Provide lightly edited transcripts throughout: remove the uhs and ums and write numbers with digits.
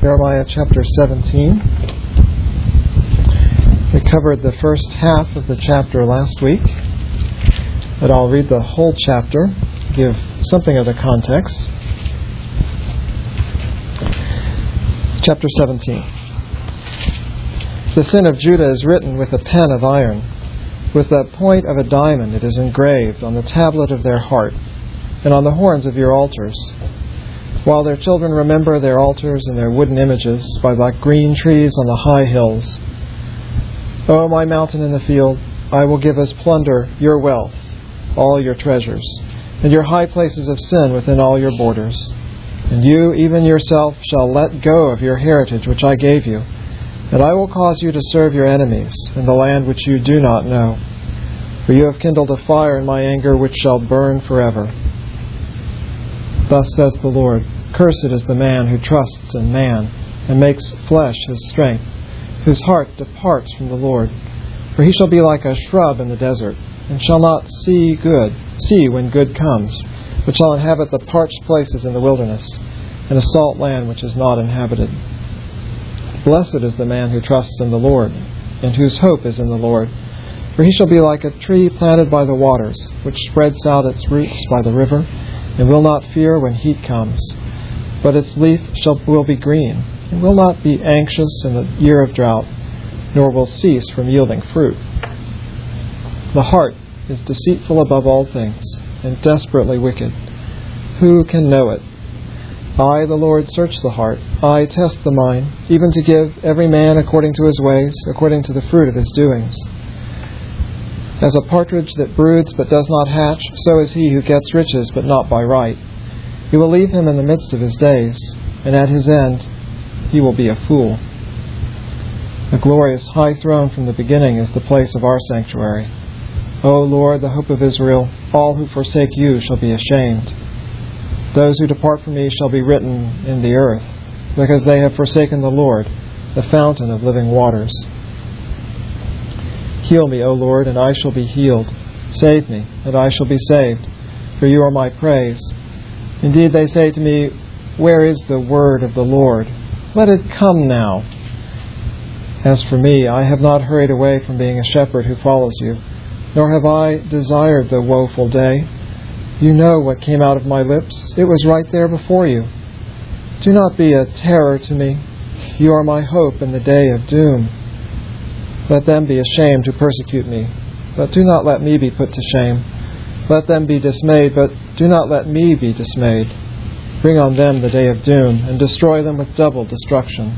Jeremiah chapter 17. We covered the first half of the chapter last week, but I'll read the whole chapter, give something of the context. Chapter 17. The sin of Judah is written with a pen of iron. With the point of a diamond it is engraved on the tablet of their heart and on the horns of your altars. While their children remember their altars and their wooden images by like green trees on the high hills. O my mountain in the field, I will give as plunder your wealth, all your treasures, and your high places of sin within all your borders. And you, even yourself, shall let go of your heritage which I gave you, and I will cause you to serve your enemies in the land which you do not know. For you have kindled a fire in my anger which shall burn forever. Thus says the Lord, cursed is the man who trusts in man, and makes flesh his strength, whose heart departs from the Lord. For he shall be like a shrub in the desert, and shall not see when good comes, but shall inhabit the parched places in the wilderness, and a salt land which is not inhabited. Blessed is the man who trusts in the Lord, and whose hope is in the Lord. For he shall be like a tree planted by the waters, which spreads out its roots by the river, and will not fear when heat comes. But its leaf will be green, and will not be anxious in the year of drought, nor will cease from yielding fruit. The heart is deceitful above all things, and desperately wicked. Who can know it? I, the Lord, search the heart. I test the mind, even to give every man according to his ways, according to the fruit of his doings. As a partridge that broods but does not hatch, so is he who gets riches but not by right. He will leave him in the midst of his days, and at his end he will be a fool. A glorious high throne from the beginning is the place of our sanctuary. O Lord, the hope of Israel, all who forsake you shall be ashamed. Those who depart from me shall be written in the earth, because they have forsaken the Lord, the fountain of living waters. Heal me, O Lord, and I shall be healed. Save me, and I shall be saved, for you are my praise. Indeed, they say to me, where is the word of the Lord? Let it come now. As for me, I have not hurried away from being a shepherd who follows you, nor have I desired the woeful day. You know what came out of my lips. It was right there before you. Do not be a terror to me. You are my hope in the day of doom. Let them be ashamed who persecute me, but do not let me be put to shame. Let them be dismayed, but do not let me be dismayed. Bring on them the day of doom, and destroy them with double destruction.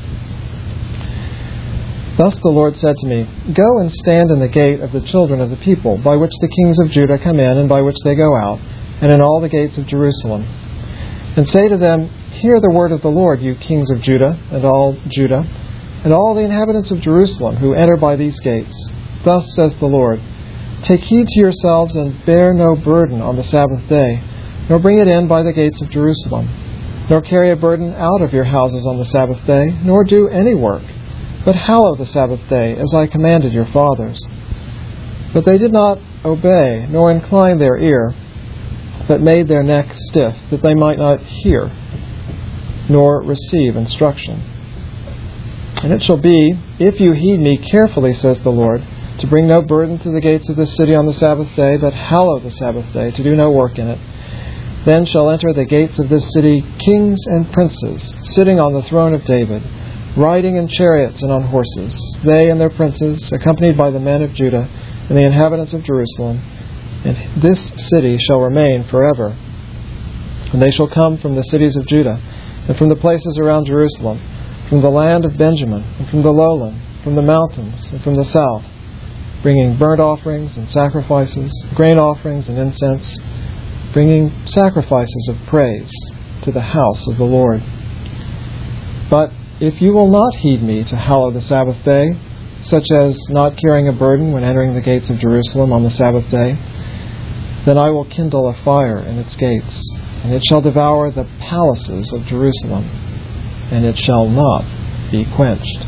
Thus the Lord said to me, go and stand in the gate of the children of the people, by which the kings of Judah come in, and by which they go out, and in all the gates of Jerusalem. And say to them, hear the word of the Lord, you kings of Judah, and all the inhabitants of Jerusalem who enter by these gates. Thus says the Lord, take heed to yourselves, and bear no burden on the Sabbath day, nor bring it in by the gates of Jerusalem, nor carry a burden out of your houses on the Sabbath day, nor do any work, but hallow the Sabbath day, as I commanded your fathers. But they did not obey, nor incline their ear, but made their neck stiff, that they might not hear, nor receive instruction. And it shall be, if you heed me carefully, says the Lord, to bring no burden to the gates of this city on the Sabbath day, but hallow the Sabbath day, to do no work in it, then shall enter the gates of this city kings and princes, sitting on the throne of David, riding in chariots and on horses, they and their princes, accompanied by the men of Judah and the inhabitants of Jerusalem. And this city shall remain forever. And they shall come from the cities of Judah, and from the places around Jerusalem, from the land of Benjamin, and from the lowland, from the mountains, and from the south, bringing burnt offerings and sacrifices, grain offerings and incense, bringing sacrifices of praise to the house of the Lord. But if you will not heed me to hallow the Sabbath day, such as not carrying a burden when entering the gates of Jerusalem on the Sabbath day, then I will kindle a fire in its gates, and it shall devour the palaces of Jerusalem, and it shall not be quenched.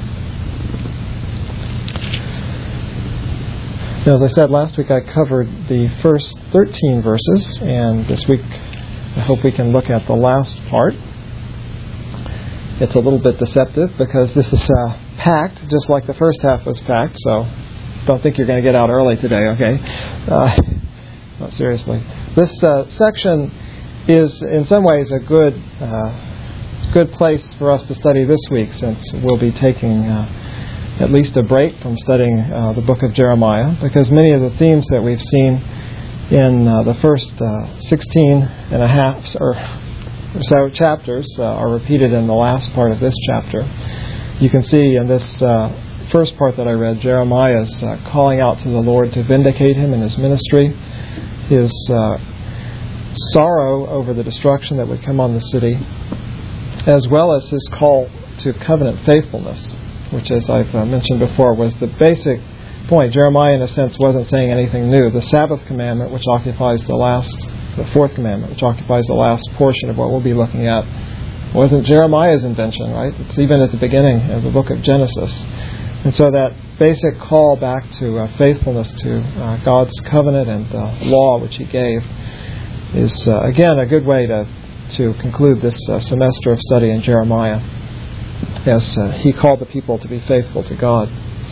Now, as I said last week, I covered the first 13 verses, and this week I hope we can look at the last part. It's a little bit deceptive because this is packed, just like the first half was packed, so don't think you're going to get out early today, okay? No, seriously. This section is in some ways a good place for us to study this week, since we'll be taking at least a break from studying the book of Jeremiah, because many of the themes that we've seen in the first 16 and a half or so chapters are repeated in the last part of this chapter. You can see in this first part that I read, Jeremiah is calling out to the Lord to vindicate him in his ministry, his sorrow over the destruction that would come on the city, as well as his call to covenant faithfulness, which, as I've mentioned before, was the basic point. Jeremiah, in a sense, wasn't saying anything new. The Sabbath commandment, which occupies the fourth commandment, which occupies the last portion of what we'll be looking at, wasn't Jeremiah's invention, right? It's even at the beginning of the book of Genesis. And so that basic call back to faithfulness to God's covenant and law, which he gave, is, again, a good way to conclude this semester of study in Jeremiah, as he called the people to be faithful to God.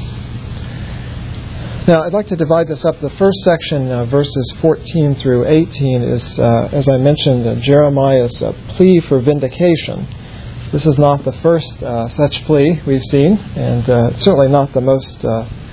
Now, I'd like to divide this up. The first section, verses 14 through 18, is, as I mentioned, Jeremiah's plea for vindication. This is not the first such plea we've seen, and certainly not the most,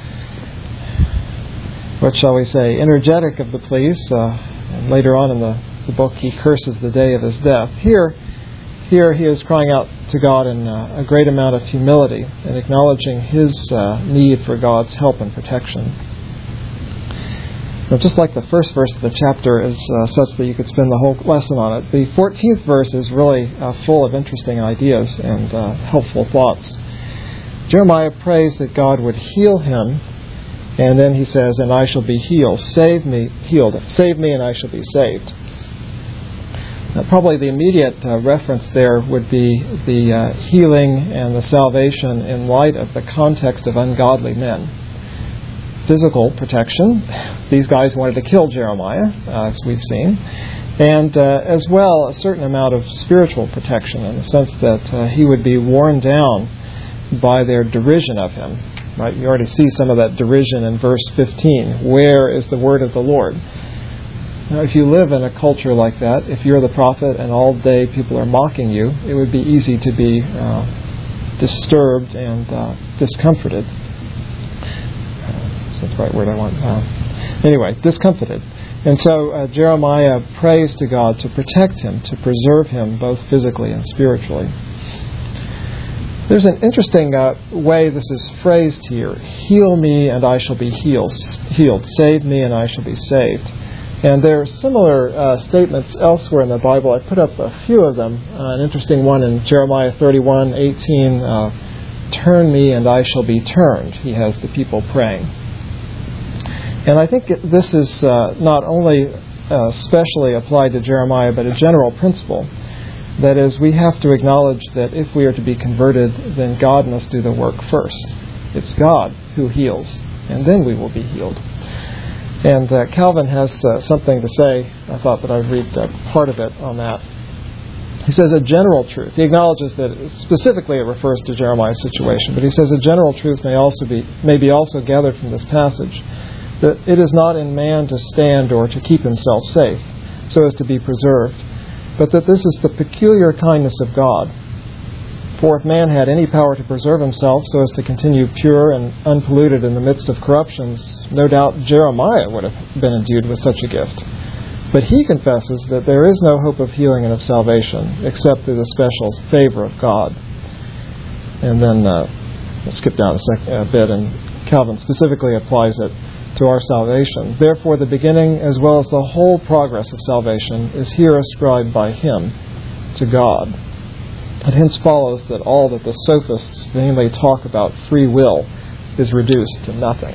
what shall we say, energetic of the pleas. And later on in the book, he curses the day of his death. Here he is crying out to God in a great amount of humility and acknowledging his need for God's help and protection. Now, just like the first verse of the chapter is such that you could spend the whole lesson on it, the 14th verse is really full of interesting ideas and helpful thoughts. Jeremiah prays that God would heal him, and then he says, "And I shall be healed. Save me, and I shall be saved." Probably the immediate reference there would be the healing and the salvation in light of the context of ungodly men. Physical protection. These guys wanted to kill Jeremiah, as we've seen. And as well, a certain amount of spiritual protection, in the sense that he would be worn down by their derision of him. Right? You already see some of that derision in verse 15. Where is the word of the Lord? Now, if you live in a culture like that, if you're the prophet and all day people are mocking you, it would be easy to be disturbed and discomforted. That's the right word I want. Anyway, discomfited. And so Jeremiah prays to God to protect him, to preserve him both physically and spiritually. There's an interesting way this is phrased here. Heal me and I shall be healed. Save me and I shall be saved. And there are similar statements elsewhere in the Bible. I put up a few of them. An interesting one in Jeremiah 31:18. Turn me and I shall be turned. He has the people praying. And I think this is not only specially applied to Jeremiah, but a general principle. That is, we have to acknowledge that if we are to be converted, then God must do the work first. It's God who heals, and then we will be healed. And Calvin has something to say. I thought that I'd read part of it on that. He says a general truth. He acknowledges that specifically it refers to Jeremiah's situation, but he says a general truth may be also gathered from this passage, that it is not in man to stand or to keep himself safe, so as to be preserved, but that this is the peculiar kindness of God. For if man had any power to preserve himself so as to continue pure and unpolluted in the midst of corruptions, no doubt Jeremiah would have been endued with such a gift. But he confesses that there is no hope of healing and of salvation except through the special favor of God. And then we'll skip down a bit, and Calvin specifically applies it to our salvation. Therefore, the beginning as well as the whole progress of salvation is here ascribed by him to God. It hence follows that all that the sophists vainly talk about free will is reduced to nothing.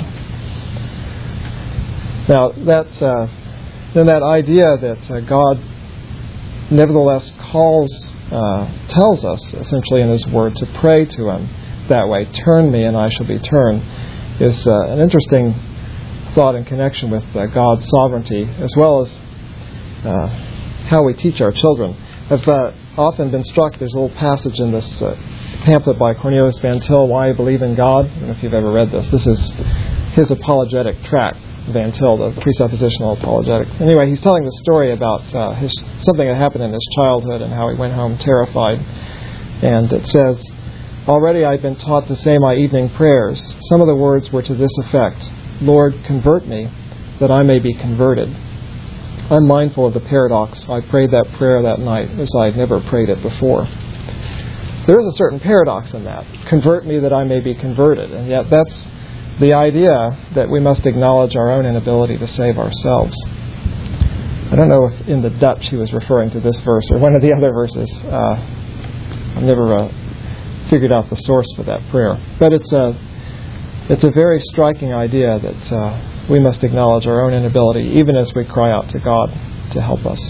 Now, then that idea that God nevertheless tells us, essentially in His Word, to pray to Him that way, turn me and I shall be turned, is an interesting thought in connection with God's sovereignty, as well as how we teach our children. I've often been struck, there's a little passage in this pamphlet by Cornelius Van Til, Why I Believe in God. I don't know if you've ever read this. This is his apologetic tract, Van Til, the presuppositional apologetic. Anyway, he's telling the story about something that happened in his childhood and how he went home terrified. And it says, Already I've been taught to say my evening prayers. Some of the words were to this effect, Lord, convert me, that I may be converted. I'm mindful of the paradox. I prayed that prayer that night as I had never prayed it before. There is a certain paradox in that. Convert me that I may be converted. And yet that's the idea that we must acknowledge our own inability to save ourselves. I don't know if in the Dutch he was referring to this verse or one of the other verses. I've never figured out the source for that prayer. But it's a very striking idea that we must acknowledge our own inability, even as we cry out to God to help us.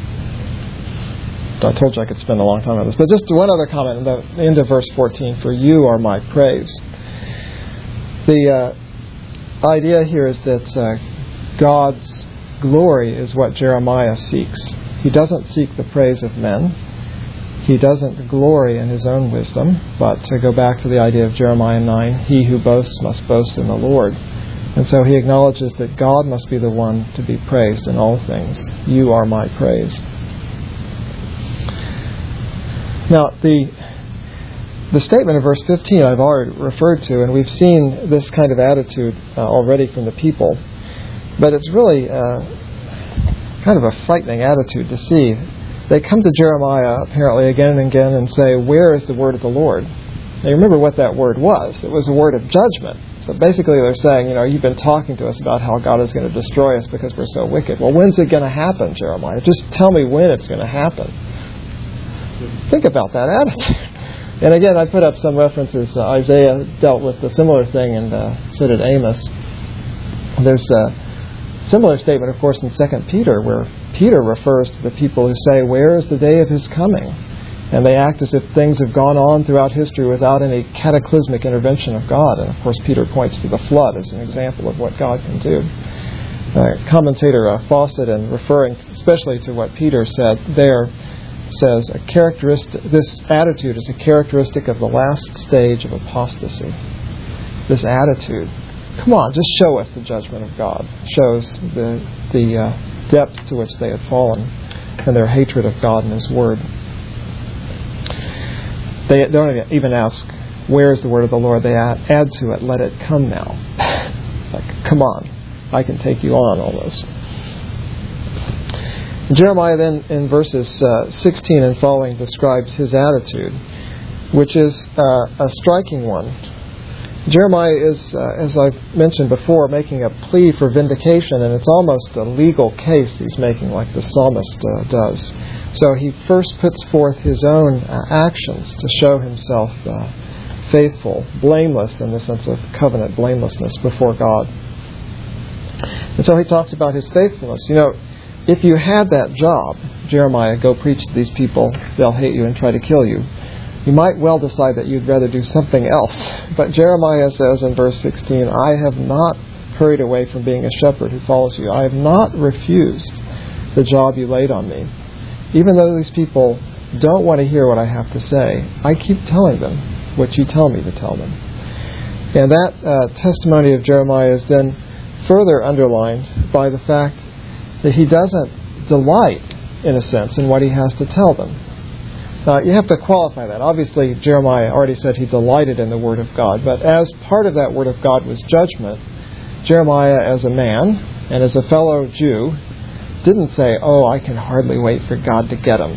I told you I could spend a long time on this. But just one other comment at the end of verse 14, For you are my praise. The idea here is that God's glory is what Jeremiah seeks. He doesn't seek the praise of men. He doesn't glory in his own wisdom. But to go back to the idea of Jeremiah 9, he who boasts must boast in the Lord. And so he acknowledges that God must be the one to be praised in all things. You are my praise. Now, the statement of verse 15 I've already referred to, and we've seen this kind of attitude already from the people. But it's really kind of a frightening attitude to see. They come to Jeremiah apparently again and again and say, Where is the word of the Lord? Now, remember what that word was. It was a word of judgment. So basically they're saying, you've been talking to us about how God is going to destroy us because we're so wicked. Well, when's it going to happen, Jeremiah? Just tell me when it's going to happen. Think about that attitude. And again, I put up some references. Isaiah dealt with a similar thing, and so did Amos. There's a similar statement, of course, in 2 Peter, where Peter refers to the people who say, Where is the day of his coming? And they act as if things have gone on throughout history without any cataclysmic intervention of God. And of course, Peter points to the flood as an example of what God can do. Commentator Fawcett, in referring especially to what Peter said there, says this attitude is a characteristic of the last stage of apostasy. This attitude, come on, just show us the judgment of God. Shows the depth to which they had fallen and their hatred of God and His Word. They don't even ask, where is the word of the Lord? They add to it, let it come now. Like, come on, I can take you on almost. Jeremiah then in verses 16 and following describes his attitude, which is a striking one. Jeremiah is, as I've mentioned before, making a plea for vindication, and it's almost a legal case he's making, like the psalmist does. So he first puts forth his own actions to show himself faithful, blameless in the sense of covenant blamelessness before God. And so he talks about his faithfulness. If you had that job, Jeremiah, go preach to these people, they'll hate you and try to kill you. You might well decide that you'd rather do something else. But Jeremiah says in verse 16, I have not hurried away from being a shepherd who follows you. I have not refused the job you laid on me. Even though these people don't want to hear what I have to say, I keep telling them what you tell me to tell them. And that testimony of Jeremiah is then further underlined by the fact that he doesn't delight, in a sense, in what he has to tell them. You have to qualify that. Obviously, Jeremiah already said he delighted in the Word of God, but as part of that Word of God was judgment, Jeremiah, as a man and as a fellow Jew, didn't say, I can hardly wait for God to get him.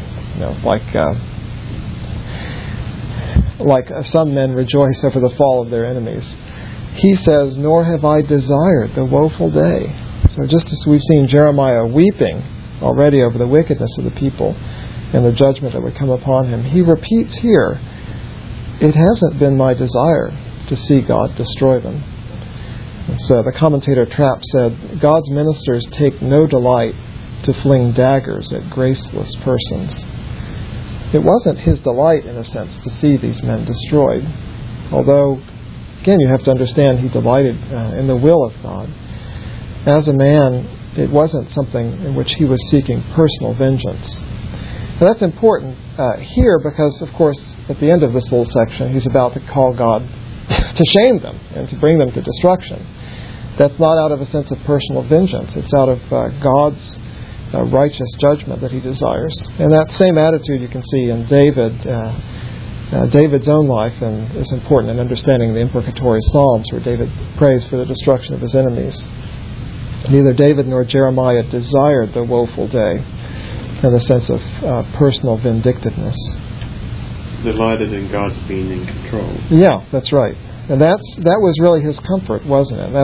Like some men rejoice over the fall of their enemies. He says, nor have I desired the woeful day. So just as we've seen Jeremiah weeping already over the wickedness of the people and the judgment that would come upon him, he repeats here, it hasn't been my desire to see God destroy them. And so the commentator Trapp said, God's ministers take no delight to fling daggers at graceless persons. It wasn't his delight, in a sense, to see these men destroyed. Although, again, you have to understand he delighted in the will of God. As a man, it wasn't something in which he was seeking personal vengeance. And that's important here because, of course, at the end of this little section, he's about to call God to shame them and to bring them to destruction. That's not out of a sense of personal vengeance. It's out of God's righteous judgment that he desires. And that same attitude you can see in David's own life, and is important in understanding the imprecatory Psalms, where David prays for the destruction of his enemies. Neither David nor Jeremiah desired the woeful day in the sense of personal vindictiveness. Delighted in God's being in control. Yeah, that's right. And that was really his comfort, wasn't it?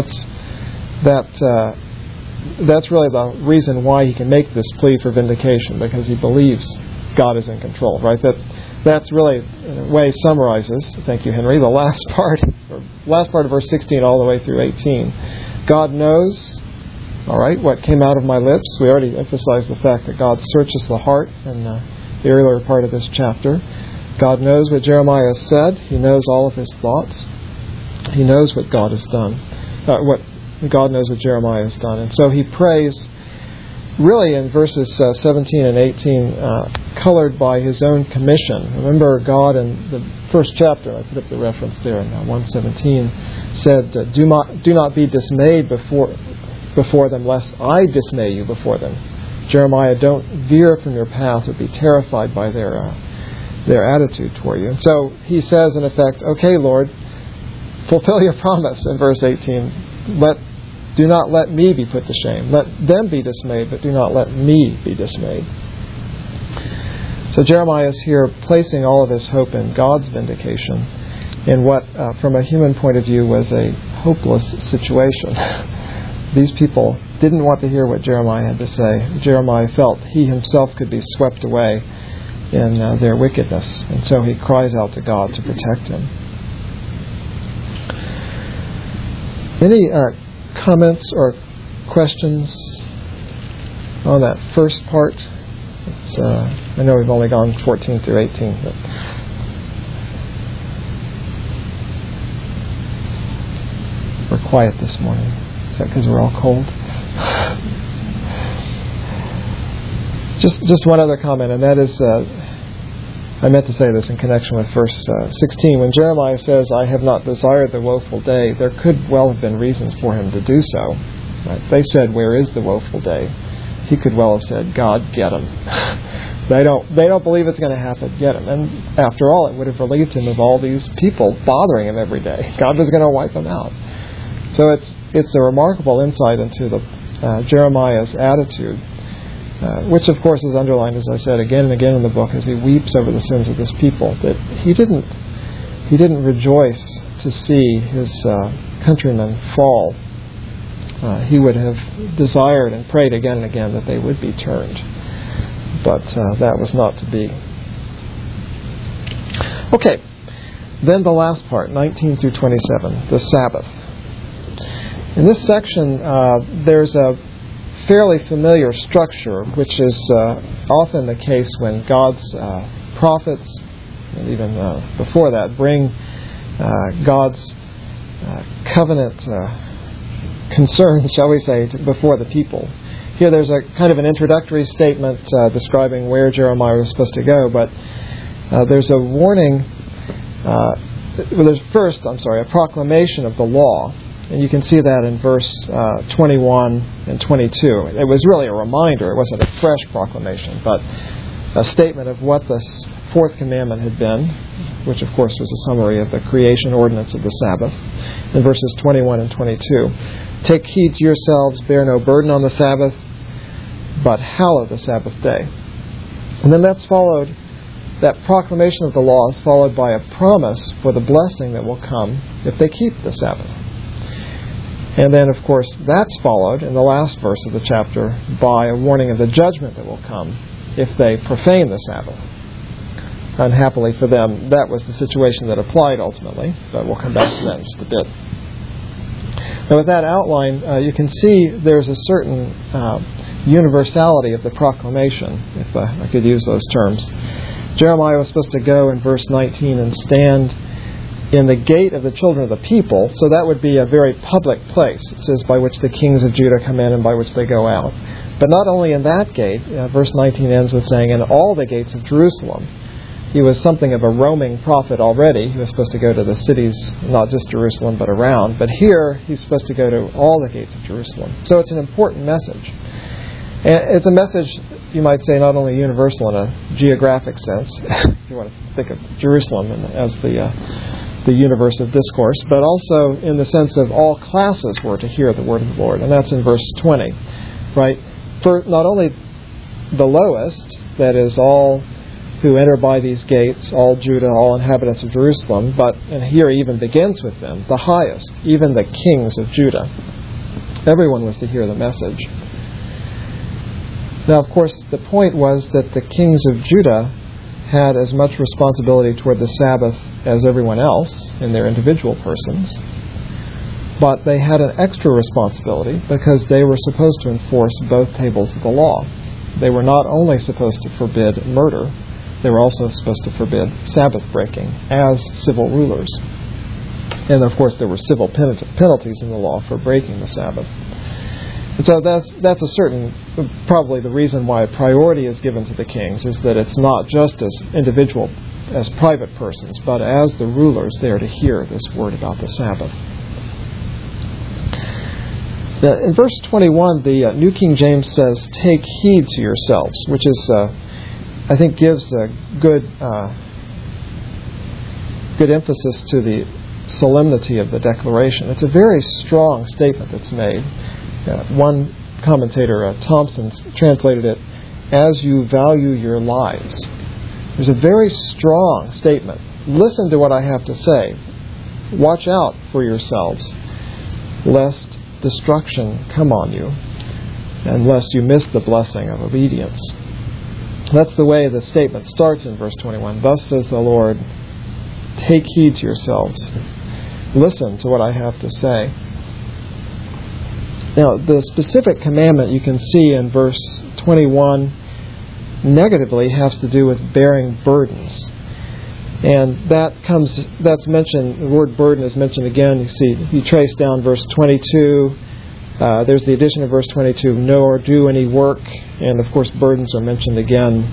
That's really the reason why he can make this plea for vindication, because he believes God is in control, right? That's really, in a way, summarizes, thank you, Henry, the last part of verse 16 all the way through 18. God knows, all right, what came out of my lips. We already emphasized the fact that God searches the heart in the earlier part of this chapter. God knows what Jeremiah has said. He knows all of his thoughts. He knows what God has done. God knows what Jeremiah has done. And so he prays, really in verses 17 and 18, colored by his own commission. Remember, God in the first chapter, I put up the reference there in 1:17, said, do not be dismayed before them, lest I dismay you before them. Jeremiah, don't veer from your path or be terrified by their attitude toward you. And so he says, in effect, okay, Lord, fulfill your promise in verse 18. Do not let me be put to shame. Let them be dismayed, but do not let me be dismayed. So Jeremiah is here placing all of his hope in God's vindication in what, from a human point of view, was a hopeless situation. These people didn't want to hear what Jeremiah had to say. Jeremiah felt he himself could be swept away in their wickedness, and so he cries out to God to protect him. Any comments or questions on that first part? I know we've only gone 14 through 18, but we're quiet this morning. Is that because we're all cold? Just one other comment, and that is, I meant to say this in connection with verse 16. When Jeremiah says, I have not desired the woeful day, there could well have been reasons for him to do so. Right? They said, where is the woeful day? He could well have said, God, get him. They don't believe it's going to happen. Get him. And after all, it would have relieved him of all these people bothering him every day. God was going to wipe them out. So it's a remarkable insight into the Jeremiah's attitude, which of course is underlined, as I said, again and again in the book as he weeps over the sins of this people. That he didn't rejoice to see his countrymen fall. He would have desired and prayed again and again that they would be turned. But that was not to be. Okay, then the last part, 19 through 27, the Sabbath. In this section, there's a fairly familiar structure, which is often the case when God's prophets, and even before that, bring God's covenant concerns, shall we say, before the people. Here there's a kind of an introductory statement describing where Jeremiah was supposed to go, but there's a warning. There's first, a proclamation of the law. And you can see that in verse 21 and 22. It was really a reminder. It wasn't a fresh proclamation, but a statement of what the fourth commandment had been, which of course was a summary of the creation ordinance of the Sabbath, in verses 21 and 22. Take heed to yourselves, bear no burden on the Sabbath, but hallow the Sabbath day. And then that proclamation of the law is followed by a promise for the blessing that will come if they keep the Sabbath. And then, of course, that's followed in the last verse of the chapter by a warning of the judgment that will come if they profane the Sabbath. Unhappily for them, that was the situation that applied ultimately, but we'll come back to that in just a bit. Now, with that outline, you can see there's a certain universality of the proclamation, if I could use those terms. Jeremiah was supposed to go in verse 19 and stand in the gate of the children of the people, so that would be a very public place. It says by which the kings of Judah come in and by which they go out. But not only in that gate, verse 19 ends with saying, in all the gates of Jerusalem. He was something of a roaming prophet already. He was supposed to go to the cities, not just Jerusalem, but around. But here, he's supposed to go to all the gates of Jerusalem. So it's an important message. And it's a message, you might say, not only universal in a geographic sense, if you want to think of Jerusalem as the universe of discourse, but also in the sense of all classes were to hear the word of the Lord. And that's in verse 20, right? For not only the lowest, that is all who enter by these gates, all Judah, all inhabitants of Jerusalem, but, and here he even begins with them, the highest, even the kings of Judah. Everyone was to hear the message. Now, of course, the point was that the kings of Judah had as much responsibility toward the Sabbath as everyone else in their individual persons, but they had an extra responsibility because they were supposed to enforce both tables of the law. They were not only supposed to forbid murder, they were also supposed to forbid Sabbath breaking as civil rulers. And of course there were civil penalties in the law for breaking the Sabbath. And so that's a certain, probably the reason why priority is given to the kings, is that it's not just as individual, as private persons, but as the rulers they are to hear this word about the Sabbath. Now, in verse 21, the New King James says, "Take heed to yourselves," which is, I think, gives a good emphasis to the solemnity of the declaration. It's a very strong statement that's made. One commentator, Thompson, translated it, "As you value your lives." There's a very strong statement. Listen to what I have to say. Watch out for yourselves, lest destruction come on you, and lest you miss the blessing of obedience. That's the way the statement starts in verse 21. "Thus says the Lord, take heed to yourselves. Listen to what I have to say." Now, the specific commandment you can see in verse 21 negatively has to do with bearing burdens. And that's mentioned, the word burden is mentioned again. You see, you trace down verse 22. There's the addition of verse 22, nor do any work. And of course, burdens are mentioned again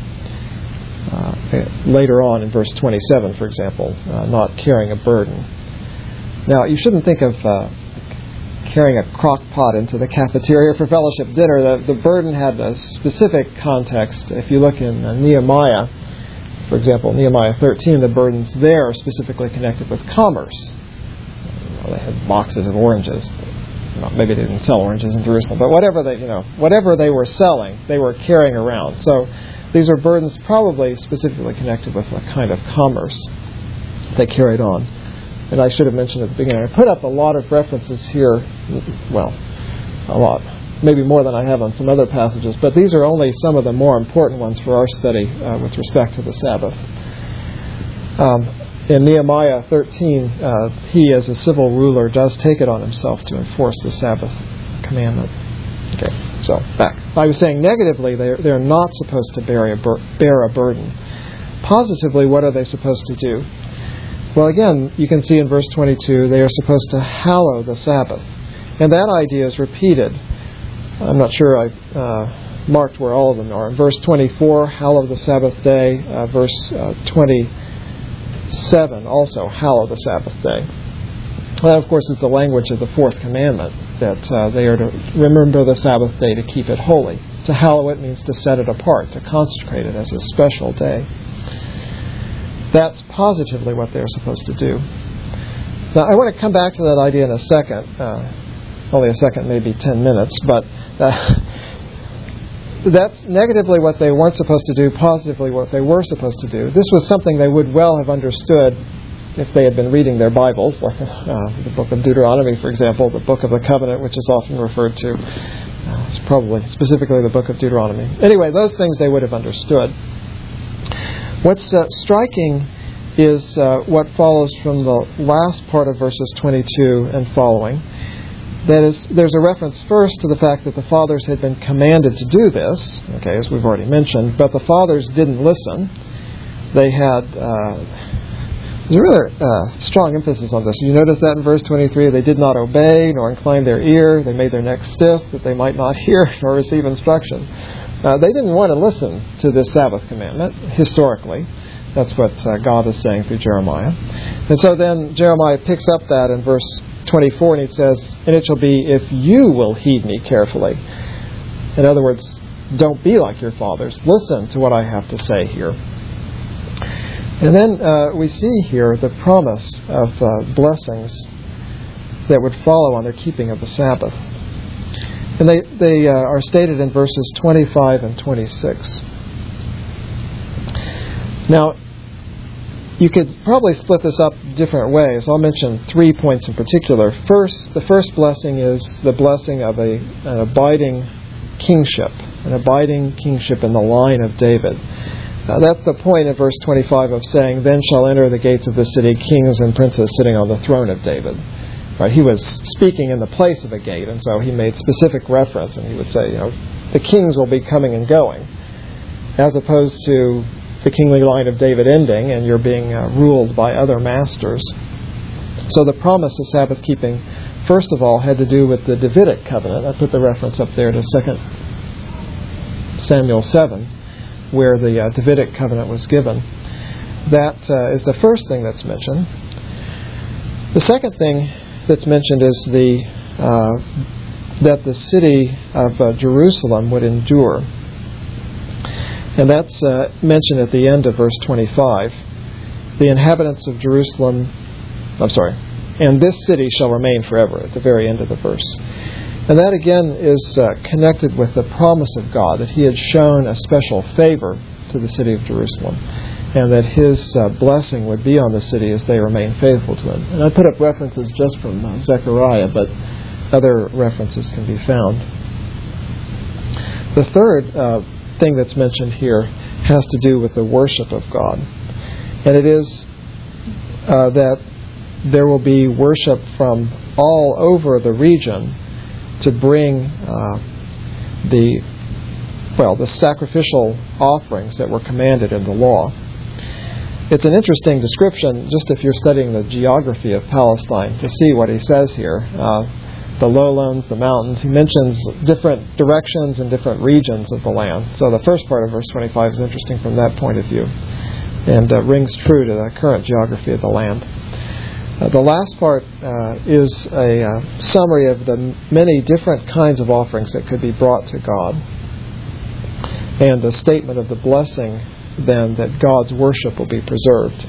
later on in verse 27, for example, not carrying a burden. Now, you shouldn't think of carrying a crock pot into the cafeteria for fellowship dinner. The burden had a specific context. If you look in Nehemiah, for example, Nehemiah 13, the burdens there are specifically connected with commerce. They had boxes of oranges. Maybe they didn't sell oranges in Jerusalem, but whatever they were selling, they were carrying around. So these are burdens probably specifically connected with a kind of commerce they carried on. And I should have mentioned at the beginning, I put up a lot of references here, well, a lot, maybe more than I have on some other passages, but these are only some of the more important ones for our study with respect to the Sabbath. In Nehemiah 13, he as a civil ruler does take it on himself to enforce the Sabbath commandment. Okay, so back. I was saying negatively, they're not supposed to bear a burden. Positively, what are they supposed to do? Well, again, you can see in verse 22, they are supposed to hallow the Sabbath. And that idea is repeated. I'm not sure I marked where all of them are. In verse 24, hallow the Sabbath day. Verse 27, also, hallow the Sabbath day. That, of course, is the language of the fourth commandment, that they are to remember the Sabbath day to keep it holy. To hallow it means to set it apart, to consecrate it as a special day. That's positively what they're supposed to do. Now, I want to come back to that idea in a second. Only a second, maybe 10 minutes. But that's negatively what they weren't supposed to do, positively what they were supposed to do. This was something they would well have understood if they had been reading their Bibles, like the book of Deuteronomy, for example, the book of the covenant, which is often referred to. It's probably specifically the book of Deuteronomy. Anyway, those things they would have understood. What's striking is what follows from the last part of verses 22 and following. That is, there's a reference first to the fact that the fathers had been commanded to do this, okay, as we've already mentioned, but the fathers didn't listen. They had There's a rather strong emphasis on this. You notice that in verse 23, they did not obey nor incline their ear. They made their neck stiff that they might not hear nor receive instruction. They didn't want to listen to this Sabbath commandment, historically. That's what God is saying through Jeremiah. And so then Jeremiah picks up that in verse 24, and he says, "And it shall be, if you will heed me carefully." In other words, don't be like your fathers. Listen to what I have to say here. And then we see here the promise of blessings that would follow on their keeping of the Sabbath. And they are stated in verses 25 and 26. Now, you could probably split this up different ways. I'll mention 3 points in particular. First, the first blessing is the blessing of an abiding kingship in the line of David. That's the point in verse 25 of saying, "Then shall enter the gates of the city kings and princes sitting on the throne of David." Right? He was speaking in the place of a gate, and so he made specific reference, and he would say, the kings will be coming and going, as opposed to the kingly line of David ending, and you're being ruled by other masters. So the promise of Sabbath keeping, first of all, had to do with the Davidic covenant. I put the reference up there to 2 Samuel 7, where the Davidic covenant was given. That is the first thing that's mentioned. The second thing that's mentioned is that the city of Jerusalem would endure. And that's mentioned at the end of verse 25. The inhabitants of Jerusalem, and this city shall remain forever, at the very end of the verse. And that again is connected with the promise of God, that He had shown a special favor to the city of Jerusalem, and that His blessing would be on the city as they remain faithful to Him. And I put up references just from Zechariah, but other references can be found. The third thing that's mentioned here has to do with the worship of God. And it is that there will be worship from all over the region to bring the sacrificial offerings that were commanded in the law. It's an interesting description, just if you're studying the geography of Palestine, to see what he says here. The lowlands, the mountains. He mentions different directions and different regions of the land. So the first part of verse 25 is interesting from that point of view, and rings true to the current geography of the land. The last part is a summary of the many different kinds of offerings that could be brought to God, and a statement of the blessing then that God's worship will be preserved.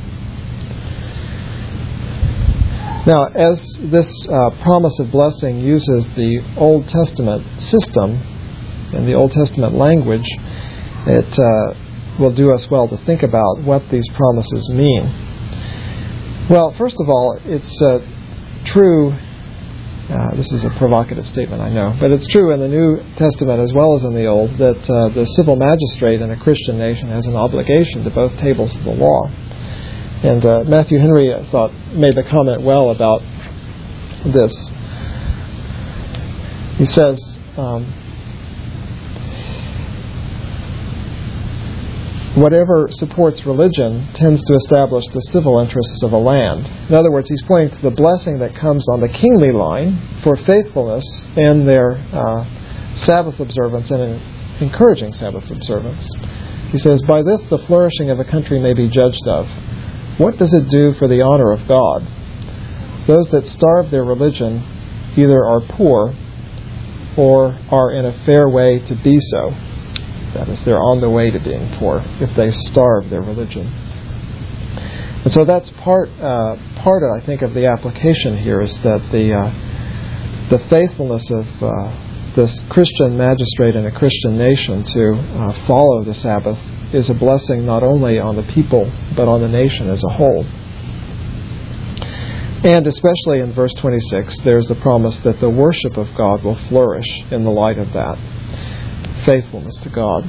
Now, as this promise of blessing uses the Old Testament system and the Old Testament language, it will do us well to think about what these promises mean. Well, first of all, it's true, this is a provocative statement, I know, but it's true in the New Testament as well as in the Old that the civil magistrate in a Christian nation has an obligation to both tables of the law. And Matthew Henry, I thought, made the comment well about this. He says, whatever supports religion tends to establish the civil interests of a land. In other words, he's pointing to the blessing that comes on the kingly line for faithfulness in their Sabbath observance and encouraging Sabbath observance. He says, by this the flourishing of a country may be judged of. What does it do for the honor of God? Those that starve their religion either are poor or are in a fair way to be so. That is, they're on the way to being poor if they starve their religion. And so that's part, I think, of the application here is that the faithfulness of this Christian magistrate in a Christian nation to follow the Sabbath is a blessing not only on the people, but on the nation as a whole. And especially in verse 26, there's the promise that the worship of God will flourish in the light of that faithfulness to God.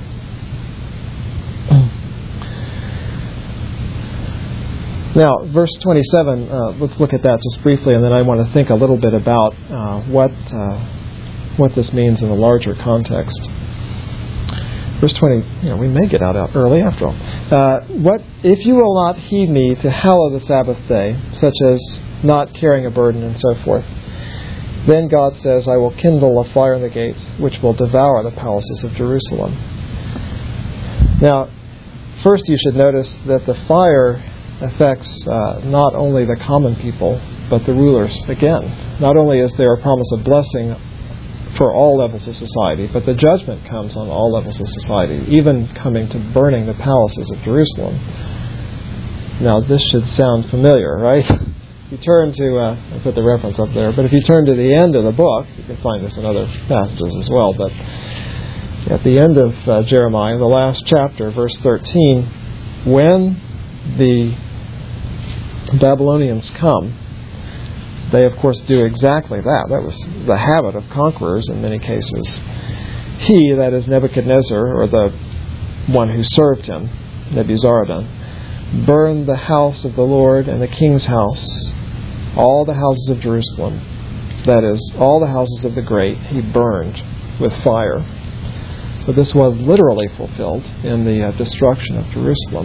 Now, verse 27, let's look at that just briefly, and then I want to think a little bit about what this means in the larger context. Verse 20, we may get out early after all. What if you will not heed me to hallow the Sabbath day, such as not carrying a burden and so forth? Then God says, I will kindle a fire in the gates, which will devour the palaces of Jerusalem. Now, first you should notice that the fire affects not only the common people, but the rulers again. Not only is there a promise of blessing for all levels of society, but the judgment comes on all levels of society, even coming to burning the palaces of Jerusalem. Now, this should sound familiar, right? If you turn to, I put the reference up there, but if you turn to the end of the book, you can find this in other passages as well, but at the end of Jeremiah, the last chapter, verse 13, when the Babylonians come, they, of course, do exactly that. That was the habit of conquerors in many cases. He, that is Nebuchadnezzar, or the one who served him, Nebuzaradan, burned the house of the Lord and the king's house, all the houses of Jerusalem, that is, all the houses of the great, he burned with fire. So this was literally fulfilled in the destruction of Jerusalem.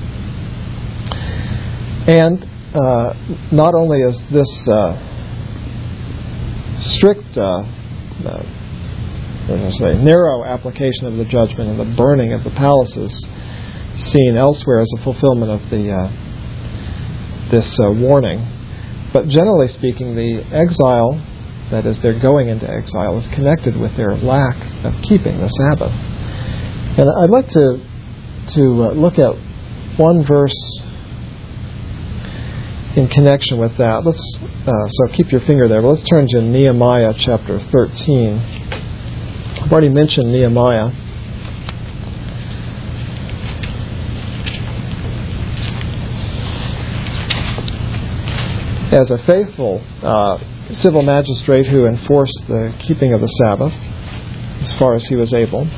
And not only is this strict, narrow application of the judgment and the burning of the palaces seen elsewhere as a fulfillment of this warning, but generally speaking, the exile, that is, their going into exile, is connected with their lack of keeping the Sabbath. And I'd like to look at one verse in connection with that. So keep your finger there. But let's turn to Nehemiah chapter 13. I've already mentioned Nehemiah. As a faithful civil magistrate who enforced the keeping of the Sabbath as far as he was able.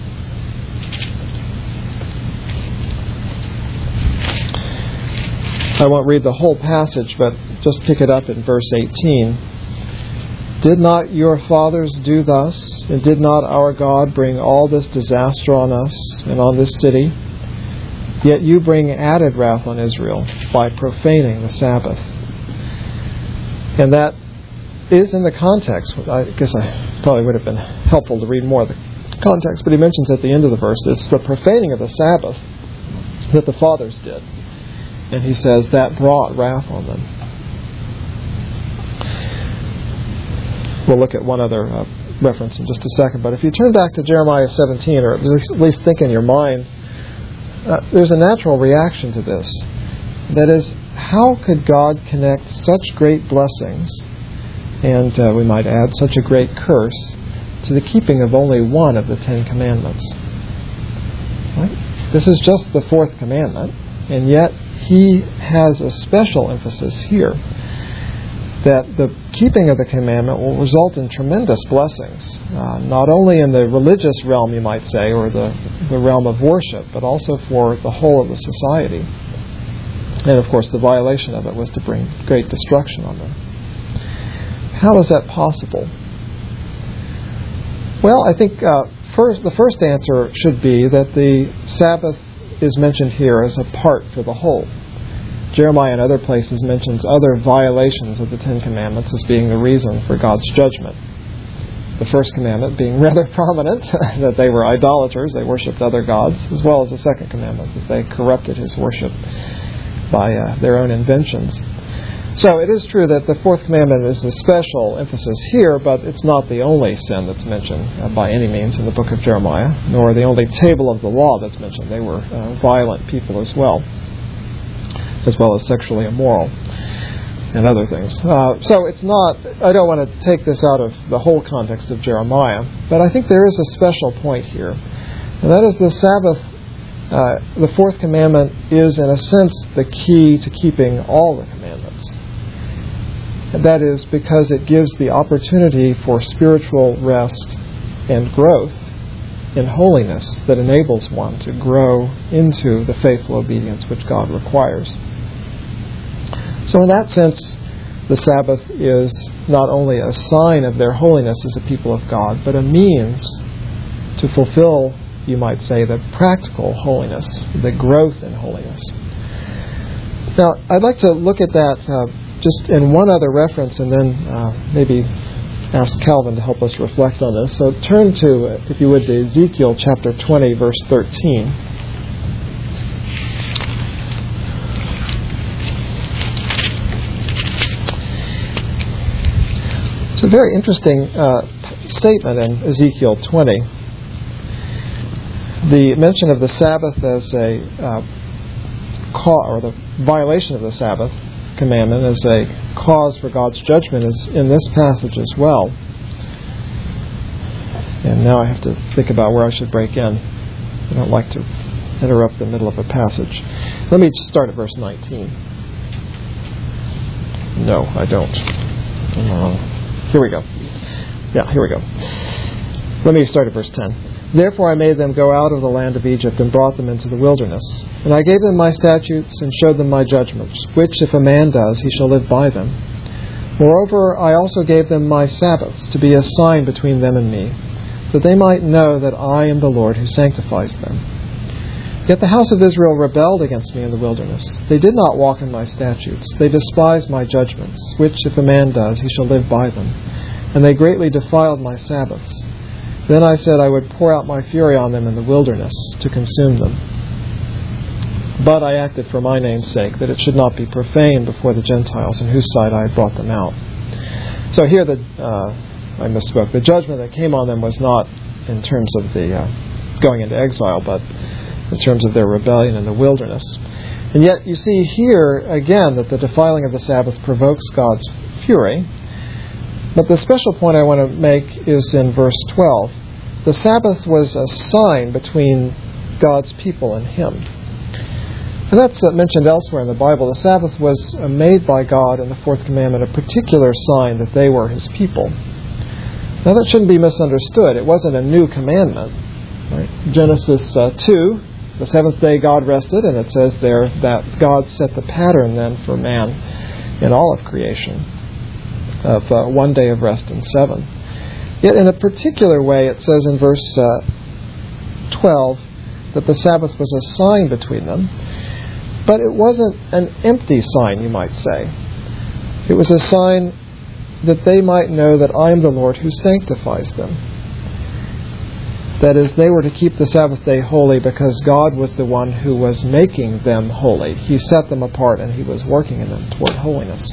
I won't read the whole passage, but just pick it up in verse 18. Did not your fathers do thus, and did not our God bring all this disaster on us and on this city? Yet you bring added wrath on Israel by profaning the Sabbath. And that is in the context. I guess I probably would have been helpful to read more of the context, but he mentions at the end of the verse, it's the profaning of the Sabbath that the fathers did. And he says that brought wrath on them. We'll look at one other reference in just a second. But if you turn back to Jeremiah 17, or at least think in your mind, there's a natural reaction to this. That is, how could God connect such great blessings, and we might add such a great curse, to the keeping of only one of the Ten Commandments? Right? This is just the fourth commandment, and yet he has a special emphasis here that the keeping of the commandment will result in tremendous blessings, not only in the religious realm, you might say, or the realm of worship, but also for the whole of the society. And of course, the violation of it was to bring great destruction on them. How is that possible? Well, I think the first answer should be that the Sabbath is mentioned here as a part for the whole. Jeremiah in other places mentions other violations of the Ten Commandments as being the reason for God's judgment. The first commandment being rather prominent, that they were idolaters, they worshipped other gods, as well as the second commandment, that they corrupted his worship by their own inventions. So it is true that the fourth commandment is a special emphasis here, but it's not the only sin that's mentioned by any means in the book of Jeremiah, nor the only table of the law that's mentioned. They were violent people as well as sexually immoral and other things. So it's not, I don't want to take this out of the whole context of Jeremiah, but I think there is a special point here, and that is the Sabbath. The fourth commandment is, in a sense, the key to keeping all the commandments. And that is because it gives the opportunity for spiritual rest and growth in holiness that enables one to grow into the faithful obedience which God requires. So in that sense, the Sabbath is not only a sign of their holiness as a people of God, but a means to fulfill you might say, the practical holiness, the growth in holiness. Now, I'd like to look at that just in one other reference and then maybe ask Calvin to help us reflect on this. So turn to, if you would, to Ezekiel chapter 20, verse 13. It's a very interesting statement in Ezekiel 20. The mention of the Sabbath as a or the violation of the Sabbath commandment as a cause for God's judgment is in this passage as well. And now I have to think about where I should break in. I don't like to interrupt the middle of a passage. Let me start at verse 19. No, I don't. I'm wrong. Here we go. Yeah, here we go. Let me start at verse 10. Therefore I made them go out of the land of Egypt and brought them into the wilderness. And I gave them my statutes and showed them my judgments, which if a man does, he shall live by them. Moreover, I also gave them my Sabbaths to be a sign between them and me, that they might know that I am the Lord who sanctifies them. Yet the house of Israel rebelled against me in the wilderness. They did not walk in my statutes. They despised my judgments, which if a man does, he shall live by them. And they greatly defiled my Sabbaths. Then I said I would pour out my fury on them in the wilderness to consume them. But I acted for my name's sake, that it should not be profaned before the Gentiles, in whose sight I had brought them out. So here I misspoke. The judgment that came on them was not in terms of the going into exile, but in terms of their rebellion in the wilderness. And yet you see here again that the defiling of the Sabbath provokes God's fury. But the special point I want to make is in verse 12. The Sabbath was a sign between God's people and Him. And that's mentioned elsewhere in the Bible. The Sabbath was made by God in the fourth commandment, a particular sign that they were His people. Now that shouldn't be misunderstood. It wasn't a new commandment. Right? Genesis 2, the seventh day God rested, and it says there that God set the pattern then for man in all of creation, of 1 day of rest and 7. Yet in a particular way it says in verse 12 that the Sabbath was a sign between them, but it wasn't an empty sign, you might say. It was a sign that they might know that I am the Lord who sanctifies them. That is, they were to keep the Sabbath day holy because God was the one who was making them holy. He set them apart and He was working in them toward holiness.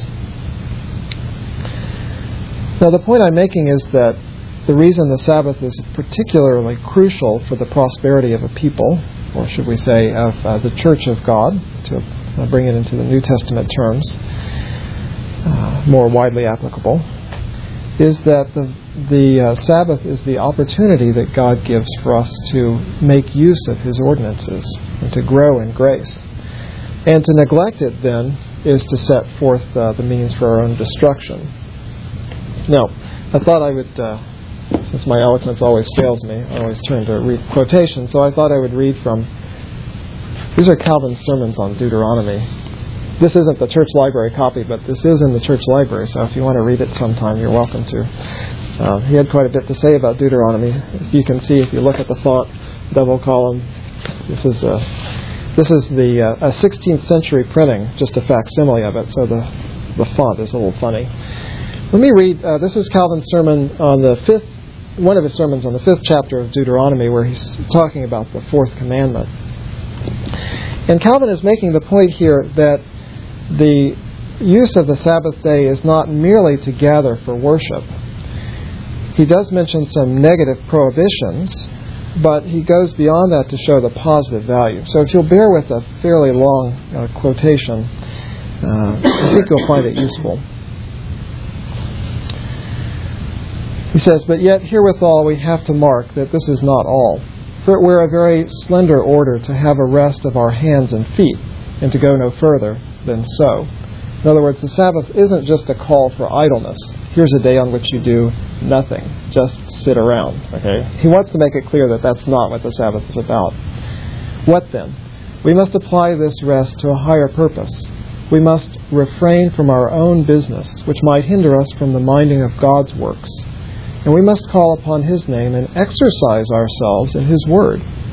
Now, the point I'm making is that the reason the Sabbath is particularly crucial for the prosperity of a people, or should we say of the Church of God, to bring it into the New Testament terms, more widely applicable, is that the Sabbath is the opportunity that God gives for us to make use of His ordinances and to grow in grace. And to neglect it, then, is to set forth the means for our own destruction. Now, I thought I would, since my eloquence always fails me, I always turn to read quotations, so I thought I would read from, these are Calvin's sermons on Deuteronomy. This isn't the church library copy, but this is in the church library, so if you want to read it sometime, you're welcome to. He had quite a bit to say about Deuteronomy. You can see if you look at the font, double column, this is the 16th century printing, just a facsimile of it, so the font is a little funny. Let me read, this is Calvin's sermon on one of his sermons on the 5th chapter of Deuteronomy, where he's talking about the fourth commandment. And Calvin is making the point here that the use of the Sabbath day is not merely to gather for worship. He does mention some negative prohibitions, but he goes beyond that to show the positive value. So if you'll bear with a fairly long quotation, I think you'll find it useful. He says, "But yet herewithal we have to mark that this is not all. For it were a very slender order to have a rest of our hands and feet, and to go no further than so." In other words, the Sabbath isn't just a call for idleness. Here's a day on which you do nothing. Just sit around. Okay? He wants to make it clear that that's not what the Sabbath is about. What then? We must apply this rest to a higher purpose. We must refrain from our own business, which might hinder us from the minding of God's works. And we must call upon His name and exercise ourselves in His Word,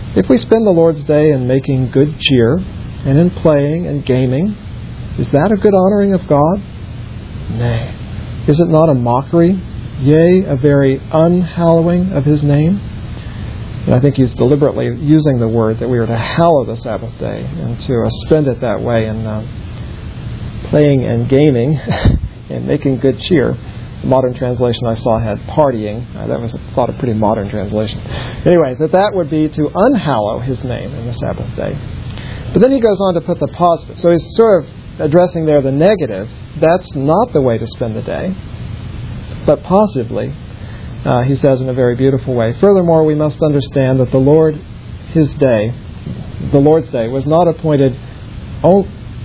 If we spend the Lord's day in making good cheer and in playing and gaming, is that a good honoring of God? Nay. Is it not a mockery, yea, a very unhallowing of His name? And I think he's deliberately using the word that we are to hallow the Sabbath day and to spend it that way in playing and gaming and making good cheer. The modern translation I saw had partying. That was thought a pretty modern translation. Anyway, that would be to unhallow His name in the Sabbath day. But then he goes on to put the positive. So he's sort of addressing there the negative. That's not the way to spend the day. But positively, he says in a very beautiful way, furthermore, we must understand that the Lord's day, was not appointed all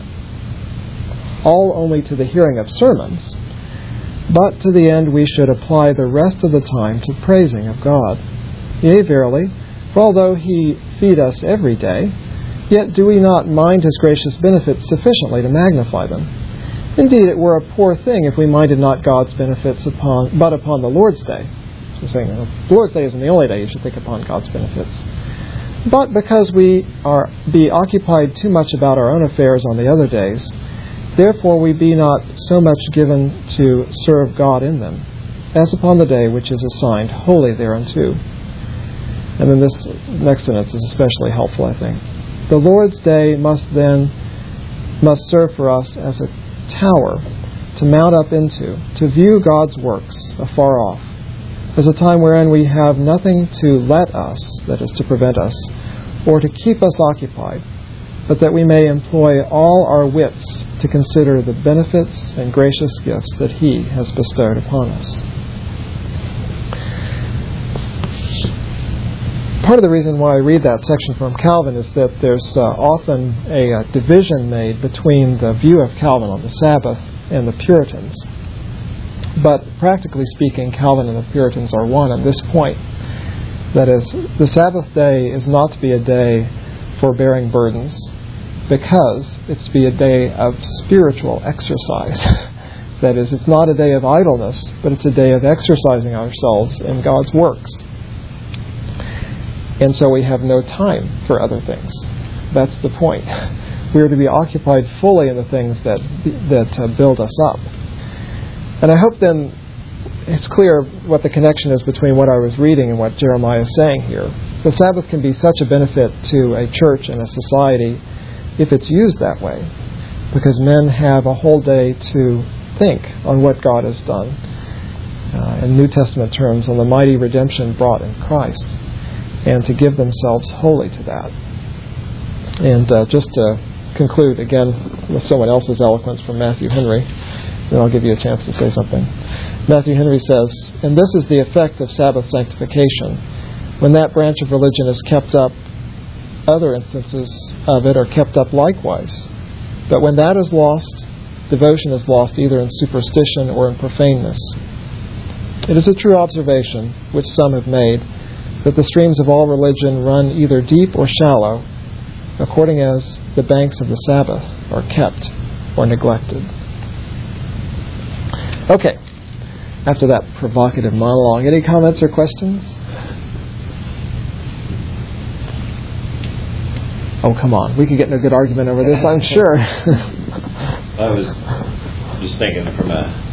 only to the hearing of sermons, but to the end we should apply the rest of the time to praising of God. Yea, verily, for although He feed us every day, yet do we not mind His gracious benefits sufficiently to magnify them. Indeed, it were a poor thing if we minded not God's benefits but upon the Lord's day. So saying, the Lord's day isn't the only day you should think upon God's benefits. But because we be occupied too much about our own affairs on the other days, therefore we be not so much given to serve God in them, as upon the day which is assigned wholly thereunto. And then this next sentence is especially helpful, I think. The Lord's day must serve for us as a tower to mount up into, to view God's works afar off, as a time wherein we have nothing to let us, that is, to prevent us, or to keep us occupied, but that we may employ all our wits to consider the benefits and gracious gifts that He has bestowed upon us. Part of the reason why I read that section from Calvin is that there's often a division made between the view of Calvin on the Sabbath and the Puritans. But practically speaking, Calvin and the Puritans are one at this point. That is, the Sabbath day is not to be a day for bearing burdens, because it's to be a day of spiritual exercise. That is, it's not a day of idleness, but it's a day of exercising ourselves in God's works. And so we have no time for other things. That's the point. We are to be occupied fully in the things that build us up. And I hope then it's clear what the connection is between what I was reading and what Jeremiah is saying here. The Sabbath can be such a benefit to a church and a society if it's used that way, because men have a whole day to think on what God has done, in New Testament terms, on the mighty redemption brought in Christ, and to give themselves wholly to that. And just to conclude again with someone else's eloquence from Matthew Henry, then I'll give you a chance to say something. Matthew Henry says, and this is the effect of Sabbath sanctification. When that branch of religion is kept up, other instances of it are kept up likewise. But when that is lost, devotion is lost either in superstition or in profaneness. It is a true observation, which some have made, that the streams of all religion run either deep or shallow, according as the banks of the Sabbath are kept or neglected. Okay, after that provocative monologue, any comments or questions? Oh, come on. We could get in a good argument over this, I'm sure. I was just thinking from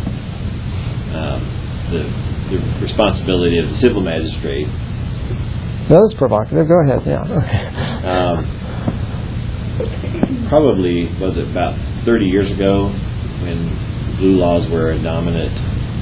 the responsibility of the civil magistrate. That was provocative. Go ahead. Yeah. Probably, was it about 30 years ago when blue laws were dominant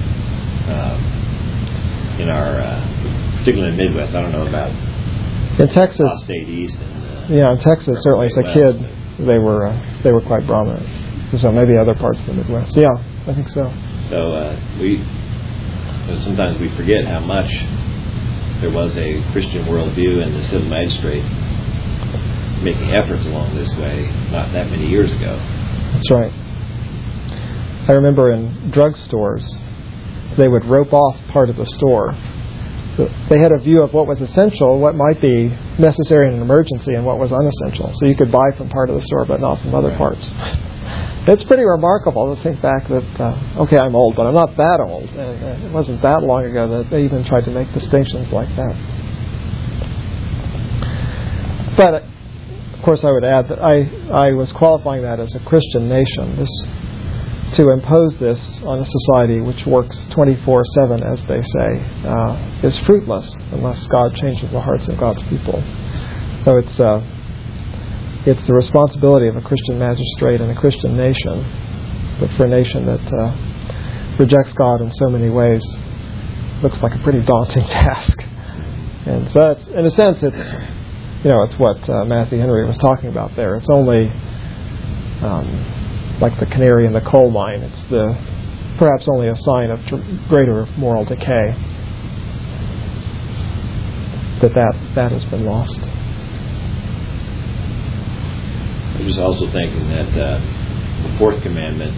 in our, particularly in the Midwest. I don't know about in Texas, state east. In Texas, certainly as a kid, they were quite prominent. So maybe other parts of the Midwest. Yeah, I think so. So sometimes we forget how much there was a Christian worldview and the civil magistrate making efforts along this way not that many years ago. That's right. I remember in drugstores, they would rope off part of the store. So they had a view of what was essential, what might be necessary in an emergency, and what was unessential. So you could buy from part of the store, but not from other parts. It's pretty remarkable to think back that, I'm old, but I'm not that old. And it wasn't that long ago that they even tried to make distinctions like that. But, of course, I would add that I was qualifying that as a Christian nation. To impose this on a society which works 24/7, as they say, is fruitless unless God changes the hearts of God's people. So it's the responsibility of a Christian magistrate and a Christian nation, but for a nation that rejects God in so many ways, looks like a pretty daunting task. And so, in a sense, it's what Matthew Henry was talking about there. It's only like the canary in the coal mine. It's perhaps only a sign of greater moral decay that has been lost. I was also thinking that the fourth commandment,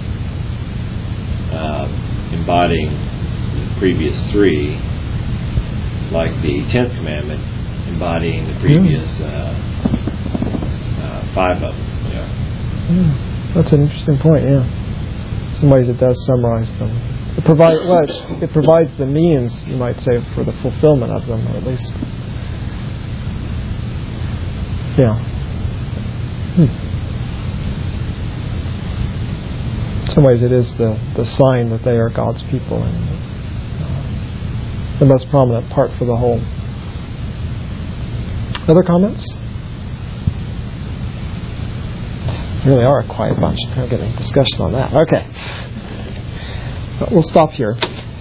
embodying the previous three, like the 10th commandment, embodying the previous 5 of them. That's an interesting point, yeah. In some ways it does summarize them. It provides the means, you might say, for the fulfillment of them, or at least. Yeah. In some ways it is the sign that they are God's people and the most prominent part for the whole. Other comments? Really are a quiet bunch. We're getting discussion on that. Okay. But we'll stop here.